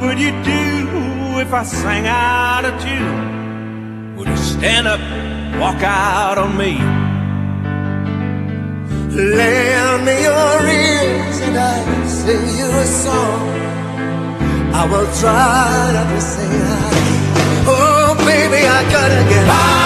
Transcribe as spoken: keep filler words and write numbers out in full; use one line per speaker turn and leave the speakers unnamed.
would you do if I sang out at you? Would you stand up, walk out on me?
Lend me your ears and I'll sing you a song. I will try not to sing. Oh, baby, I gotta get high.